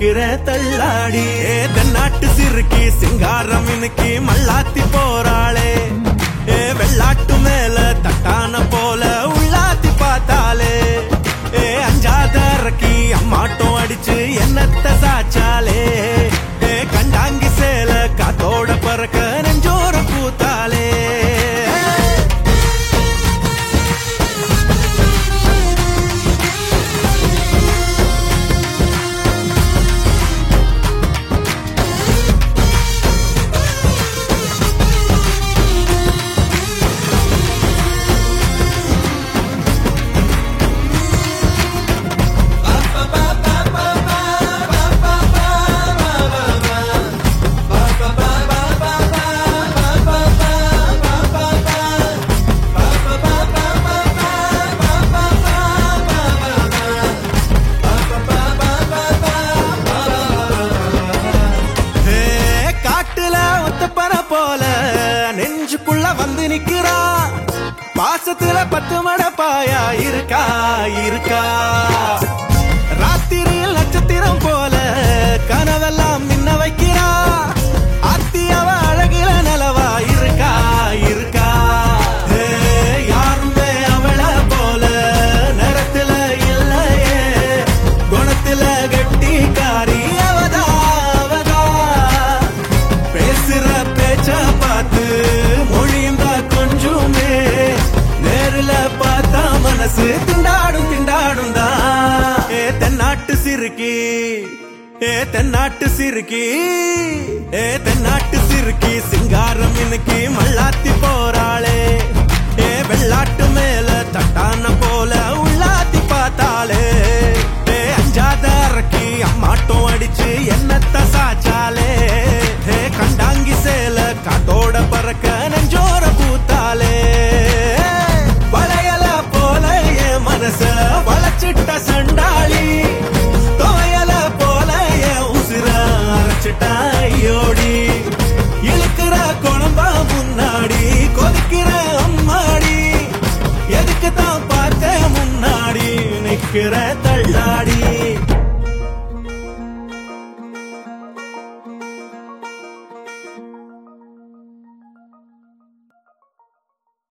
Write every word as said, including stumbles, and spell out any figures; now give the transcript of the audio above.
நிக்கிற தள்ளாடி. ஏ தென்னாட்டு சிறுக்கி சிங்காரம் இன்னைக்கு மல்லாத்தி போறாளே. ஏ வெள்ளாட்டு மேல தட்டான போல உள்ளாத்தி பார்த்தாலே. ஏ அஞ்சாத அரக்கி அம்மாட்டம் அடிச்சு என்னத்த சாச்சாலே. ஏ கண்டாங்கி சேல காத்தோட பறக்க நெஞ்சோர பூத்தாலே. நெஞ்சுக்குள்ள வந்து நிக்கிறா பாசத்துல பத்து மடப்பாயா இருக்கா இருக்கா. ராத்திரியில் நட்சத்திரம் போல கனவெல்லாம் மின்ன வைக்கிறா. அத்தியவ அழகில நிலவா இருக்கா இருக்கா. யாருமே அவள போல நேரத்துல இல்லையே. குணத்துல கெட்டிக்காரி அவதா அவதா. பேசுற பேச்ச பார்த்து மொழிந்தா கொஞ்சமே. நேரில பார்த்தா மனசு திண்டாடும் திண்டாடும் தான். ஏ தென்னாட்டு சிறுக்கி ஏ தென்னாட்டு சிறுக்கி ஏ தென்னாட்டு சிறுக்கி சிங்காரம் இன்னைக்கு மல்லாத்தி போறாளே. ஏ வெள்ளாட்டு மேல தட்டான போல உள்ளாத்தி பார்த்தாலே. ஏ அஞ்சாத அரக்கி அம்மாட்டம் அடிச்சு என்னத்த சாச்சாலே. ஏ கண்டாங்கி சேல காத்தோட பறக்க நெஞ்சோர பூத்தாலே. வளையல போல என் மனச வளைச்சிட்ட சண்டாளி. தோயல போல என் உசிர அரைச்சிட்டா ஐயோடி. இழுக்கிற குழம்பா முன்னாடி கொதிக்கிற அம்மாடி. எதுக்கு தான் பார்த்த முன்னாடி நிக்கிற தள்ளாடி.